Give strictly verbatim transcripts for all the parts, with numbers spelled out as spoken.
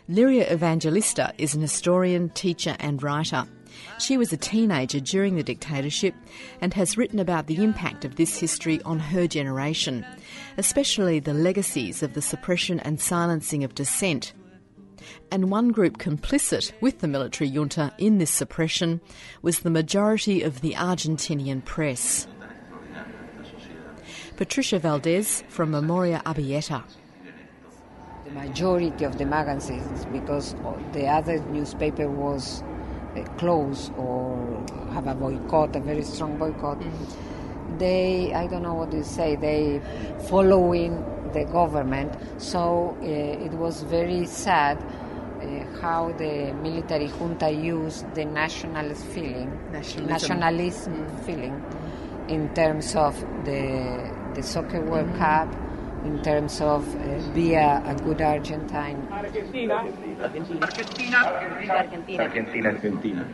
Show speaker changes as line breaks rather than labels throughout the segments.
Liria Evangelista is an historian, teacher and writer. She was a teenager during the dictatorship and has written about the impact of this history on her generation, especially the legacies of the suppression and silencing of dissent. And one group complicit with the military junta in this suppression was the majority of the Argentinian press. Patricia Valdez from Memoria Abierta.
The majority of the magazines, because the other newspaper was uh, closed or have a boycott, a very strong boycott, mm-hmm. they, I don't know what to say, they following the government. So uh, it was very sad uh, how the military junta used the nationalist feeling,
nationalism,
nationalism mm-hmm. feeling mm-hmm. in terms of the, the Soccer World mm-hmm. Cup, in terms of uh, be a, a good Argentine.
Argentina, Argentina, Argentina, Argentina, Argentina.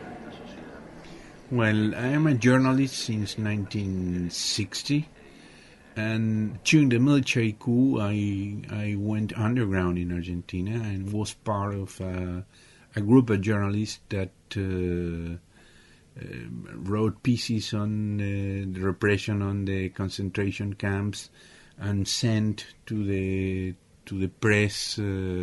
Well, I am a journalist since nineteen sixty, and during the military coup, I I went underground in Argentina and was part of a, a group of journalists that uh, uh, wrote pieces on uh, the repression on the concentration camps and sent to the to the press uh,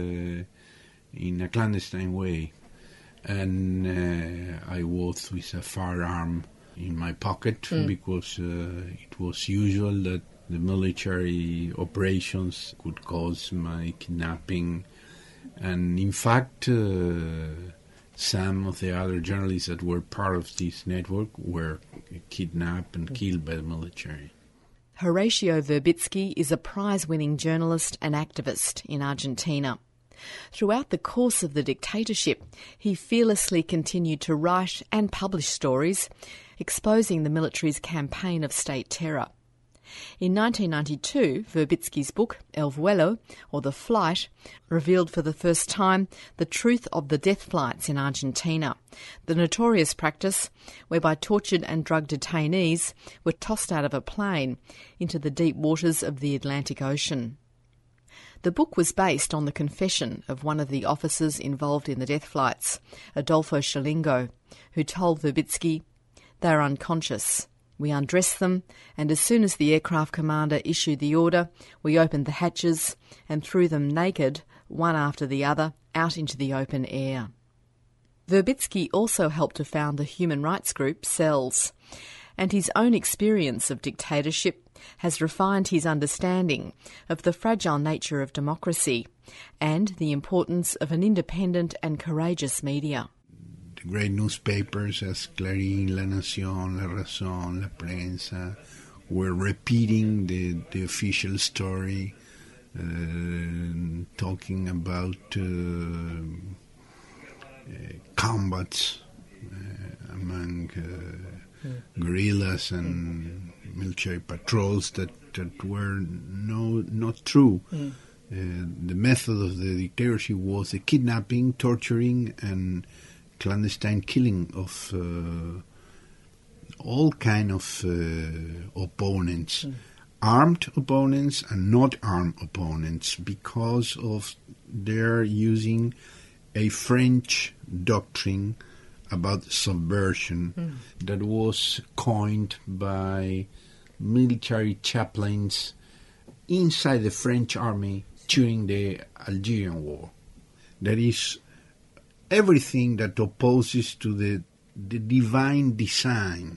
in a clandestine way. And uh, I was with a firearm in my pocket mm. because uh, it was usual that the military operations could cause my kidnapping. And in fact, uh, some of the other journalists that were part of this network were kidnapped and mm. killed by the military.
Horacio Verbitsky is a prize-winning journalist and activist in Argentina. Throughout the course of the dictatorship, he fearlessly continued to write and publish stories exposing the military's campaign of state terror. In nineteen ninety-two, Verbitsky's book, El Vuelo, or The Flight, revealed for the first time the truth of the death flights in Argentina, the notorious practice whereby tortured and drugged detainees were tossed out of a plane into the deep waters of the Atlantic Ocean. The book was based on the confession of one of the officers involved in the death flights, Adolfo Scilingo, who told Verbitsky, "They're unconscious. We undressed them, and as soon as the aircraft commander issued the order, we opened the hatches and threw them naked, one after the other, out into the open air." Verbitsky also helped to found the human rights group CELS, and his own experience of dictatorship has refined his understanding of the fragile nature of democracy and the importance of an independent and courageous media.
The great newspapers as Clarín, La Nación, La Razón, La Prensa were repeating the, the official story, uh, talking about uh, uh, combats uh, among uh, mm. guerrillas and military patrols that, that were no not true. Mm. Uh, the method of the dictatorship was the kidnapping, torturing, and clandestine killing of uh, all kind of uh, opponents, mm. armed opponents and not armed opponents, because of their using a French doctrine about subversion mm. that was coined by military chaplains inside the French army during the Algerian War. That is, everything that opposes to the, the divine design.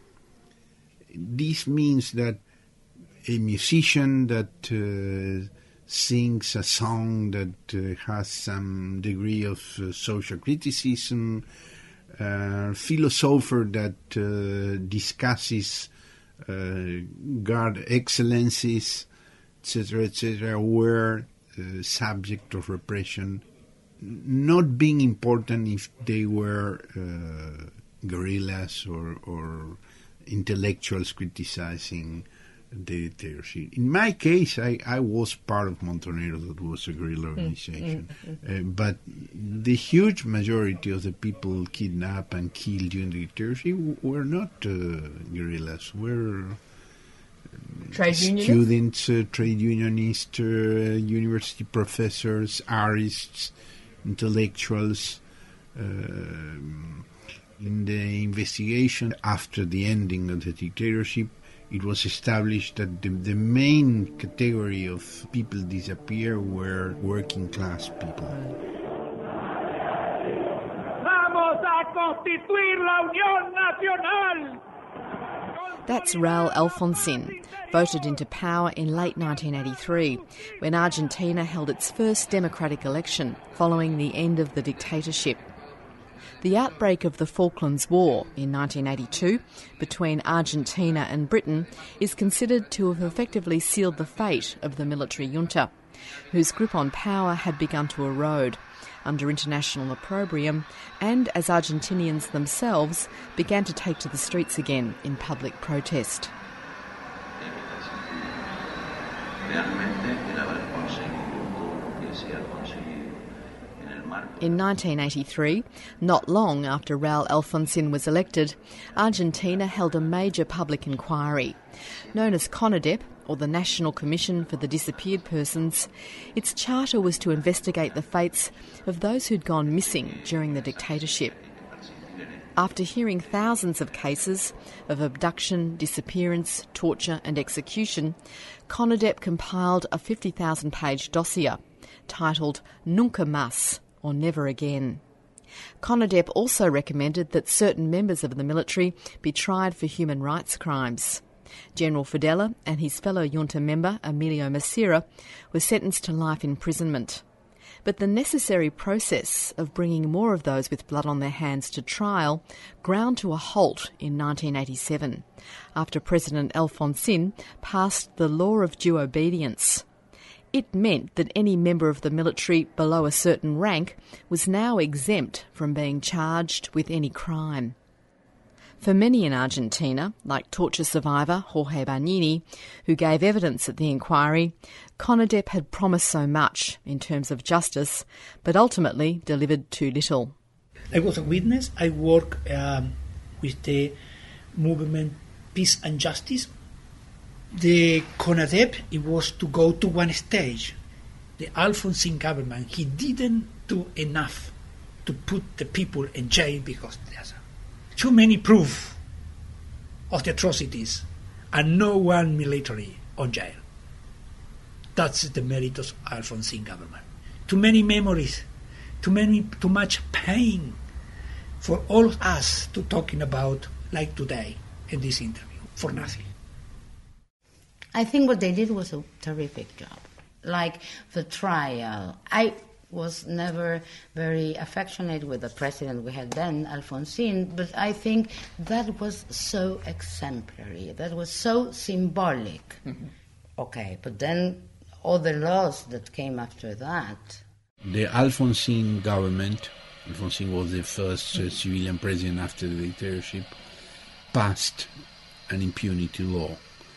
This means that a musician that uh, sings a song that uh, has some degree of uh, social criticism, a philosopher that uh, discusses uh, God excellencies, et cetera, et cetera, were uh, subject of repression, not being important if they were uh, guerrillas or, or intellectuals criticizing the dictatorship. In my case, I, I was part of Montoneros, that was a guerrilla organization. Mm, mm, mm. Uh, but the huge majority of the people kidnapped and killed during the dictatorship were not uh, guerrillas, were
trade
students, uh, trade unionists, uh, university professors, artists, intellectuals. Uh, in the investigation after the ending of the dictatorship, it was established that the, the main category of people disappeared were working class people.
Vamos a constituir la Unión Nacional!
That's Raúl Alfonsín, voted into power in late nineteen eighty-three, when Argentina held its first democratic election following the end of the dictatorship. The outbreak of the Falklands War in nineteen eighty-two between Argentina and Britain is considered to have effectively sealed the fate of the military junta, whose grip on power had begun to erode under international opprobrium and as Argentinians themselves began to take to the streets again in public protest. In nineteen eighty-three, not long after Raúl Alfonsín was elected, Argentina held a major public inquiry. Known as CONADEP, or the National Commission for the Disappeared Persons, its charter was to investigate the fates of those who'd gone missing during the dictatorship. After hearing thousands of cases of abduction, disappearance, torture and execution, CONADEP compiled a fifty thousand page dossier titled Nunca Más, or Never Again. CONADEP also recommended that certain members of the military be tried for human rights crimes. General Fidela and his fellow junta member, Emilio Massera, were sentenced to life imprisonment. But the necessary process of bringing more of those with blood on their hands to trial ground to a halt in nineteen eighty-seven, after President Alfonsín passed the Law of Due Obedience. It meant that any member of the military below a certain rank was now exempt from being charged with any crime. For many in Argentina, like torture survivor Jorge Barnini, who gave evidence at the inquiry, CONADEP had promised so much in terms of justice, but ultimately delivered too little.
I was a witness. I worked um, with the movement Peace and Justice. The CONADEP, it was to go to one stage. The Alfonsín government, he didn't do enough to put the people in jail because there's too many proof of the atrocities and no one military on jail. That's the merit of Alfonsín government. Too many memories, too many, too much pain for all of us to talking about like today in this interview, for nothing.
I think what they did was a terrific job. Like the trial, I was never very affectionate with the president we had then, Alfonsín, but I think that was so exemplary, that was so symbolic. Mm-hmm. Okay, but then all the laws that came after that.
The Alfonsín government, Alfonsín was the first uh, civilian president after the dictatorship, passed an impunity law,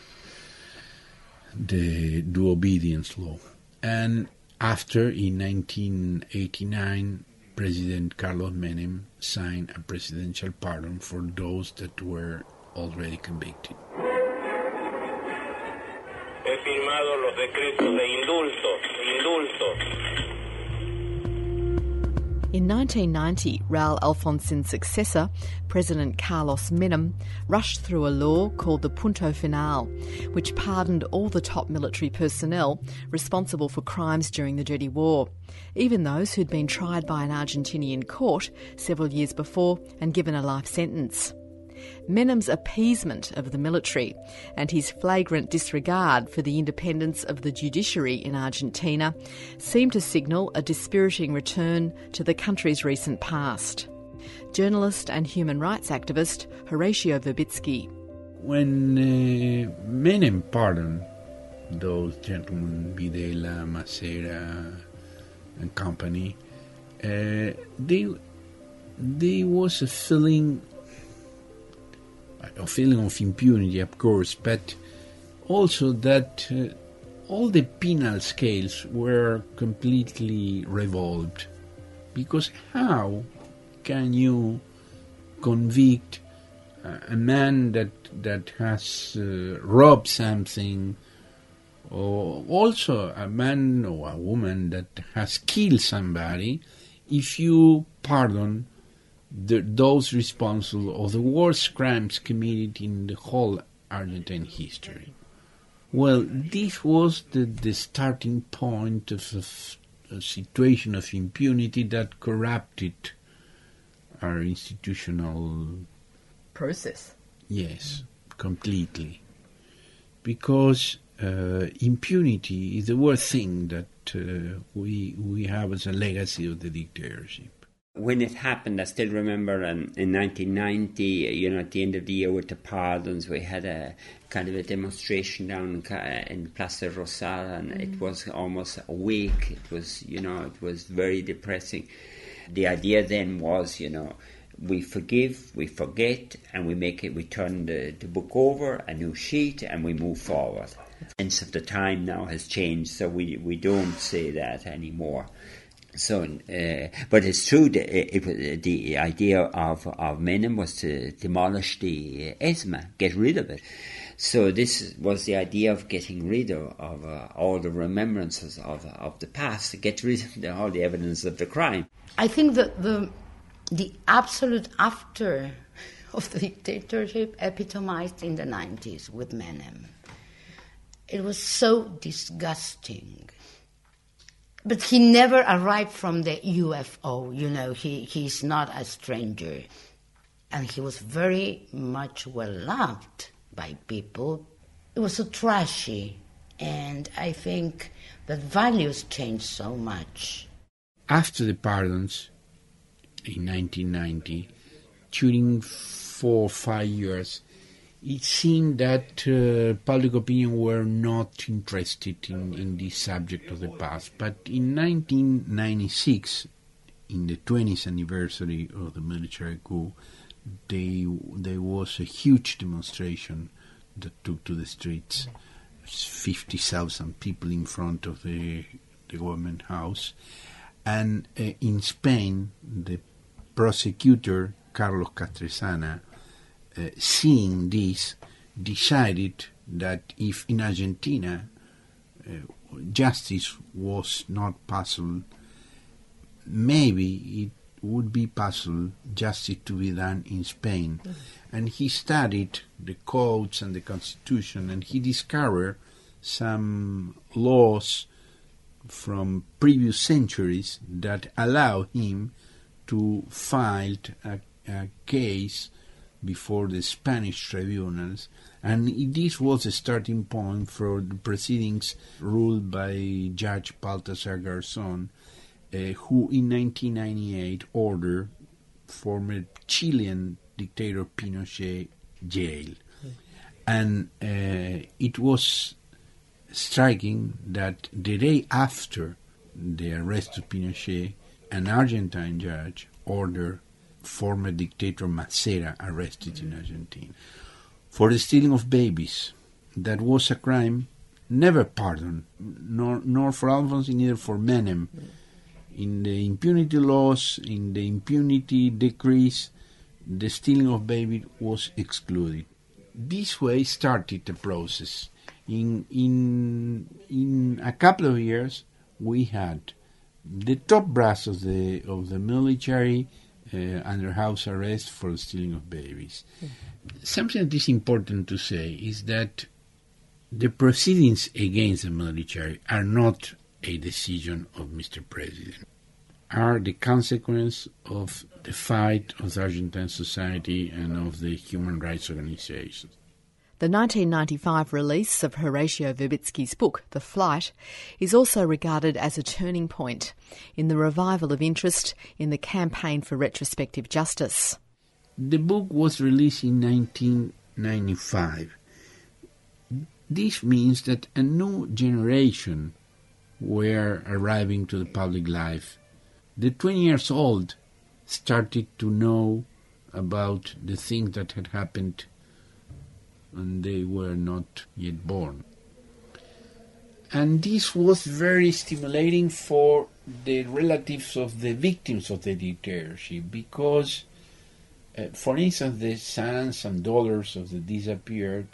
the due obedience law. And after, in nineteen eighty-nine, President Carlos Menem signed a presidential pardon for those that were already convicted.
He firmado los decretos de indulto, indulto.
In nineteen ninety, Raúl Alfonsín's successor, President Carlos Menem, rushed through a law called the Punto Final, which pardoned all the top military personnel responsible for crimes during the Dirty War, even those who'd been tried by an Argentinian court several years before and given a life sentence. Menem's appeasement of the military and his flagrant disregard for the independence of the judiciary in Argentina seemed to signal a dispiriting return to the country's recent past. Journalist and human rights activist Horacio Verbitsky.
When uh, Menem pardoned those gentlemen, Videla, Massera and company, uh, they, there was a feeling a feeling of impunity, of course, but also that uh, all the penal scales were completely revolved. Because how can you convict uh, a man that that has uh, robbed something, or also a man or a woman that has killed somebody, if you pardon the, those responsible of the worst crimes committed in the whole Argentine history. Well, this was the, the starting point of a, a situation of impunity that corrupted our institutional
process.
Yes, completely. Because uh, impunity is the worst thing that uh, we we have as a legacy of the dictatorship.
When it happened, I still remember um, in nineteen ninety, you know, at the end of the year with the pardons, we had a kind of a demonstration down in Plaza Rosada, and mm. it was almost a week. It was, you know, it was very depressing. The idea then was, you know, we forgive, we forget, and we make it, we turn the, the book over, a new sheet, and we move forward. The sense of the time now has changed, so we, we don't say that anymore. So, uh, but it's true that it, it, the idea of, of Menem was to demolish the uh, ESMA, get rid of it. So this was the idea of getting rid of, of uh, all the remembrances of of the past, to get rid of the, all the evidence of the crime.
I think that the the absolute after of the dictatorship epitomized in the nineties with Menem. It was so disgusting. But he never arrived from the U F O, you know, he, he's not a stranger. And he was very much well-loved by people. It was so trashy, and I think that values changed so much.
After the pardons in nineteen ninety, during four or five years, it seemed that uh, public opinion were not interested in, in this subject of the past. But in nineteen ninety-six, in the twentieth anniversary of the military coup, they, there was a huge demonstration that took to the streets. fifty thousand people in front of the, the government house. And uh, in Spain, the prosecutor, Carlos Castresana, Uh, seeing this, decided that if in Argentina uh, justice was not possible, maybe it would be possible justice to be done in Spain. Mm-hmm. And he studied the codes and the constitution, and he discovered some laws from previous centuries that allow him to file a, a case before the Spanish tribunals, and this was a starting point for the proceedings ruled by Judge Baltasar Garzón, uh, who in nineteen ninety-eight ordered former Chilean dictator Pinochet jail. Mm. And uh, it was striking that the day after the arrest of Pinochet, an Argentine judge ordered former dictator Macera arrested in Argentina for the stealing of babies. That was a crime never pardoned, nor, nor for Alfonsín, neither for Menem. In the impunity laws, in the impunity decrees, the stealing of babies was excluded. This way started the process. In, in, in a couple of years, we had the top brass of the, of the military Uh, under house arrest for the stealing of babies. Mm-hmm. Something that is important to say is that the proceedings against the military are not a decision of Mister President, are the consequence of the fight of the Argentine society and of the human rights organizations.
The nineteen ninety-five release of Horacio Verbitsky's book, The Flight, is also regarded as a turning point in the revival of interest in the campaign for retrospective justice.
The book was released in nineteen ninety-five. This means that a new generation were arriving to the public life. The twenty years old started to know about the things that had happened, and they were not yet born. And this was very stimulating for the relatives of the victims of the dictatorship, because, uh, for instance, the sons and daughters of the disappeared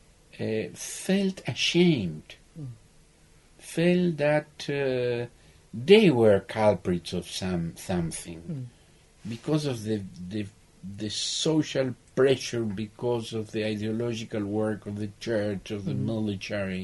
uh, felt ashamed, mm. felt that uh,
they were culprits of some something
Mm.
because of the, the the social pressure, because of the ideological work of the church, of the
Mm.
military.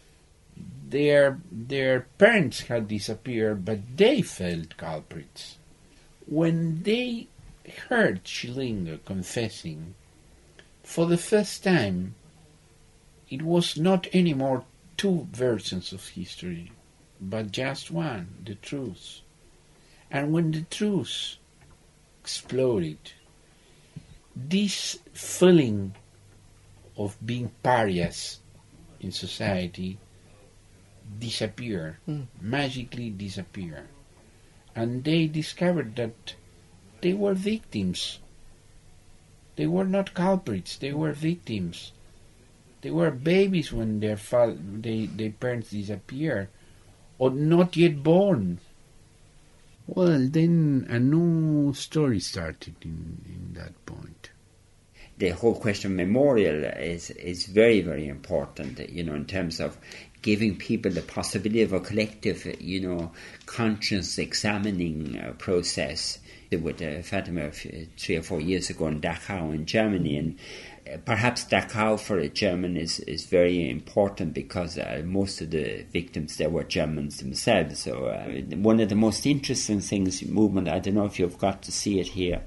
Their their parents had disappeared, but they felt culprits. When they heard Schillinger confessing, for the first time, it was not anymore two versions of history, but just one, the truth. And when the truth exploded, this feeling of being pariahs in society disappear,
Mm.
magically disappear. And they discovered that they were victims. They were not culprits, they were victims. They were babies when their, fa- they, their parents disappeared, or not yet born.
Well, then a new story started in, in that point.
The whole question of memorial is is very, very important, you know, in terms of giving people the possibility of a collective, you know, conscious examining uh, process. With uh, Fatima uh, three or four years ago in Dachau in Germany, and uh, perhaps Dachau for a German is, is very important because uh, most of the victims there were Germans themselves. So uh, one of the most interesting things, movement, I don't know if you've got to see it here,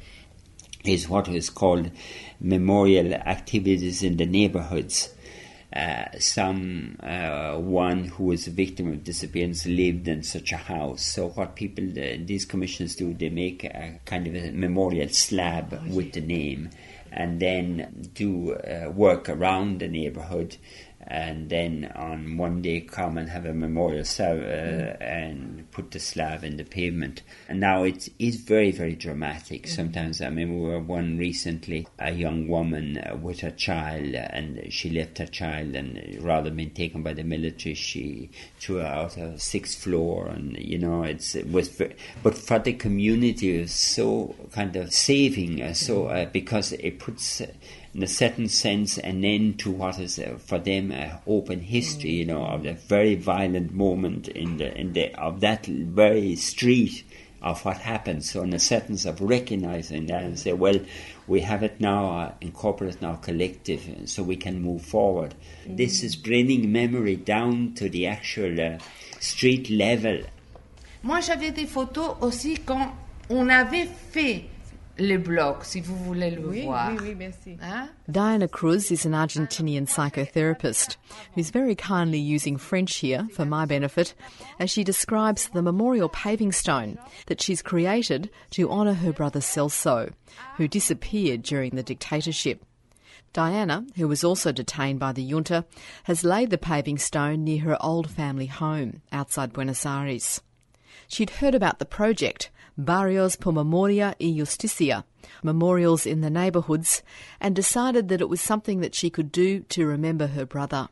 is what is called memorial activities in the neighborhoods. Uh, some uh, one who was a victim of disappearance lived in such a house. So what people, uh, these commissions do, they make a kind of a memorial slab with the name, and then do uh, work around the neighborhood, and then on one day come and have a memorial slab uh, mm. and put the slab in the pavement. And now it is very, very dramatic. Mm. Sometimes, I mean, we were one recently, a young woman uh, with her child, and she left her child, and rather than being taken by the military, she threw her out of sixth floor, and you know, it's, it was very, but for the community, it was so kind of saving, uh, so uh, because it puts Uh, in a certain sense an end to what is uh, for them uh, open history, you know, of a very violent moment in the in the of that very street of what happened. So in a sense of recognizing that and say, well, we have it now, uh, incorporate now collective, so we can move forward. Mm. This is bringing memory down to the actual uh, street level.
Moi, j'avais des photos aussi quand on avait fait le bloc, si vous voulez le
oui,
voir.
Oui, oui, merci. Hein? Diana Cruz is an Argentinian psychotherapist who's very kindly using French here for my benefit as she describes the memorial paving stone that she's created to honour her brother Celso, who disappeared during the dictatorship. Diana, who was also detained by the junta, has laid the paving stone near her old family home outside Buenos Aires. She'd heard about the project, Barrios por Memoria y Justicia, memorials in the neighbourhoods, and decided that it was something that she could do to remember her brother.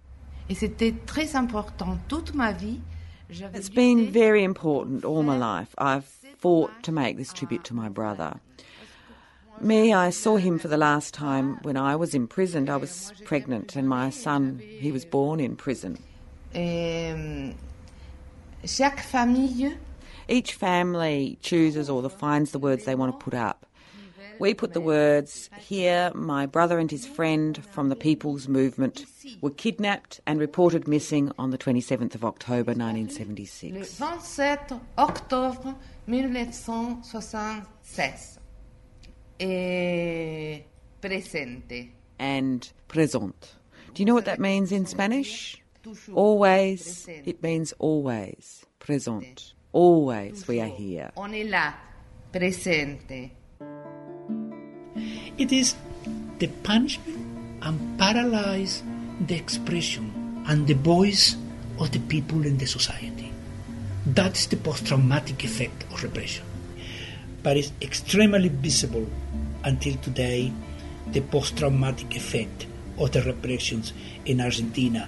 Et c'était très important toute ma vie.
It's been very important all my life. I've fought to make this tribute to my brother. Me, I saw him for the last time when I was imprisoned. I was pregnant, and my son, he was born in prison.
Um, chaque famille...
Each family chooses or finds the words they want to put up. We put the words, here, my brother and his friend from the People's Movement were kidnapped and reported missing on the twenty-seventh of October nineteen seventy-six.
Le vingt-sept octobre mille neuf cent soixante-seize. Et presente.
And présent. Do you know what that means in Spanish? Always. It means always. Présent. Always we are here.
On est là, presente.
It is the punishment and paralyze the expression and the voice of the people in the society. That's the post-traumatic effect of repression. But it's extremely visible until today, the post-traumatic effect of the repressions in Argentina.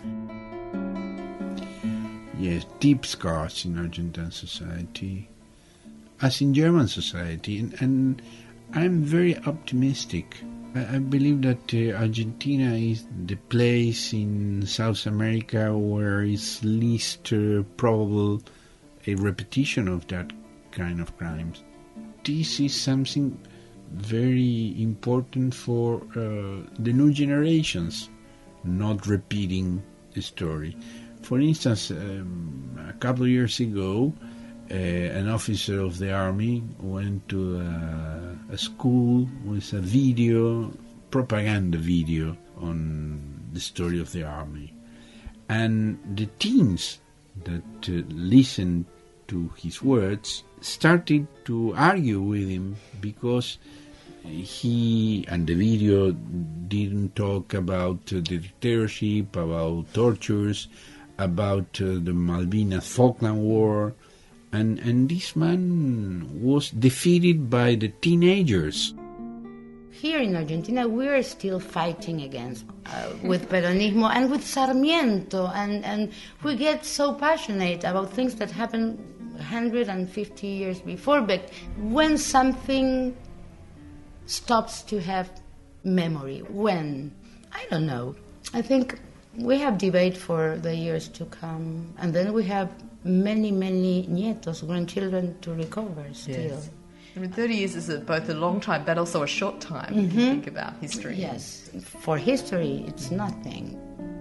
Yes, deep scars in Argentine society, as in German society, and, and I'm very optimistic. I, I believe that uh, Argentina is the place in South America where it's least uh, probable a repetition of that kind of crimes. This is something very important for uh, the new generations, not repeating the story. For instance, um, a couple of years ago, uh, an officer of the army went to a, a school with a video, propaganda video on the story of the army. And the teens that uh, listened to his words started to argue with him because he and the video didn't talk about uh, the dictatorship, about tortures, about uh, the Malvinas Falkland War, and, and this man was defeated by the teenagers.
Here in Argentina, we are still fighting against, uh, with Peronismo and with Sarmiento, and, and we get so passionate about things that happened one hundred fifty years before, but when something stops to have memory, when? I don't know. I think we have debate for the years to come, and then we have many, many nietos, grandchildren to recover still.
Yes. I mean, thirty years is a, both a long time but also a short time mm-hmm. if you think about history.
Yes, for history it's nothing.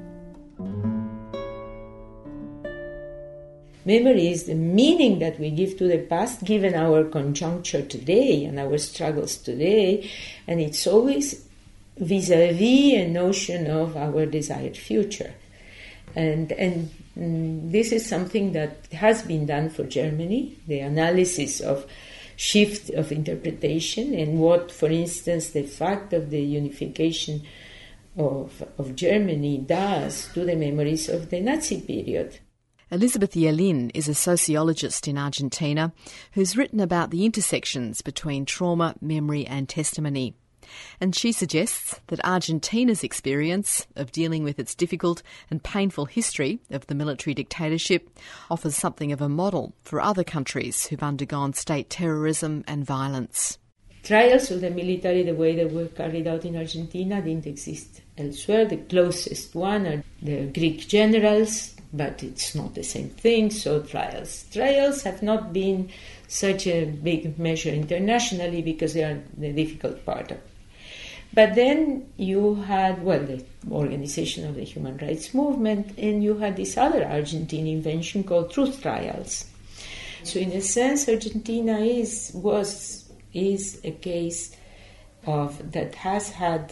Memory is the meaning that we give to the past given our conjuncture today and our struggles today, and it's always vis-a-vis a notion of our desired future. And, and mm, this is something that has been done for Germany, the analysis of shift of interpretation and what, for instance, the fact of the unification of, of Germany does to the memories of the Nazi period.
Elizabeth Yelin is a sociologist in Argentina who's written about the intersections between trauma, memory and testimony. And she suggests that Argentina's experience of dealing with its difficult and painful history of the military dictatorship offers something of a model for other countries who've undergone state terrorism and violence.
Trials of the military, the way they were carried out in Argentina, didn't exist elsewhere. The closest one are the Greek generals, but it's not the same thing, so trials. Trials have not been such a big measure internationally because they are the difficult part of it. But then you had, well, the organization of the human rights movement, and you had this other Argentine invention called truth trials. So in a sense, Argentina is was is a case of that has had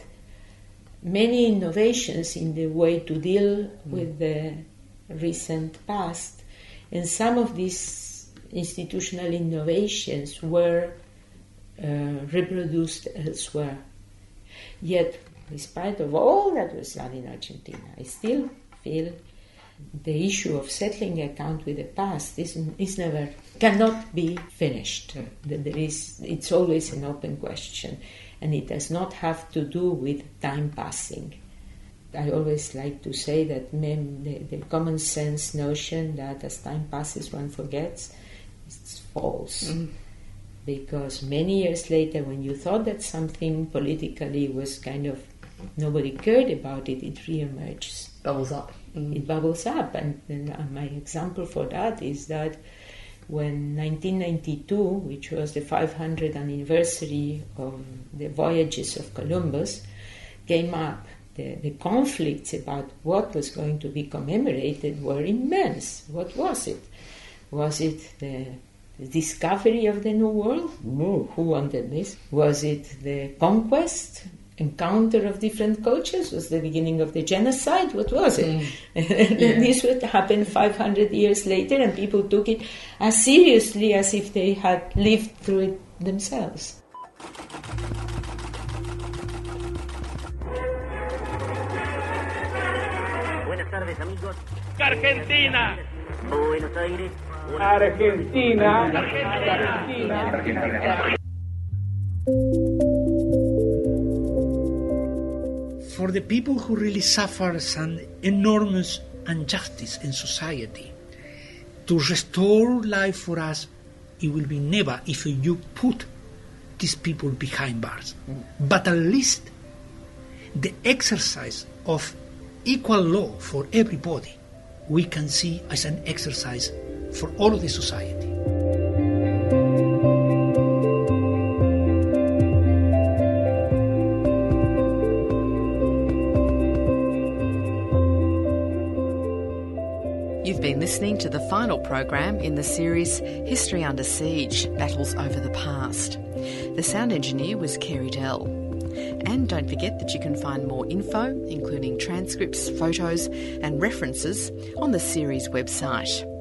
many innovations in the way to deal with the recent past, and some of these institutional innovations were uh, reproduced elsewhere. Yet, despite of all that was done in Argentina, I still feel the issue of settling account with the past is, is never, cannot be finished. There is, it's always an open question, and it does not have to do with time passing. I always like to say that mem- the, the common sense notion that as time passes one forgets is false. Mm. Because many years later, when you thought that something politically was kind of, nobody cared about it, it re-emerges.
Bubbles up.
Mm. It bubbles up. And, and my example for that is that when nineteen ninety-two, which was the five hundredth anniversary of the voyages of Columbus, came up, the, the conflicts about what was going to be commemorated were immense. What was it? Was it the The discovery of the New World? No. Who wanted this? Was it the conquest, encounter of different cultures? Was the beginning of the genocide? What was it? Mm. Yeah. This would happen five hundred years later, and people took it as seriously as if they had lived through it themselves.
Buenas tardes, amigos.
Argentina.
Buenos Aires.
Argentina. Argentina. Argentina.
For the people who really suffer some enormous injustice in society, to restore life for us, it will be never if you put these people behind bars. Mm. But at least the exercise of equal law for everybody, we can see as an exercise for all of the society.
You've been listening to the final program in the series History Under Siege, Battles Over the Past. The sound engineer was Kerry Dell. And don't forget that you can find more info, including transcripts, photos and references on the series website.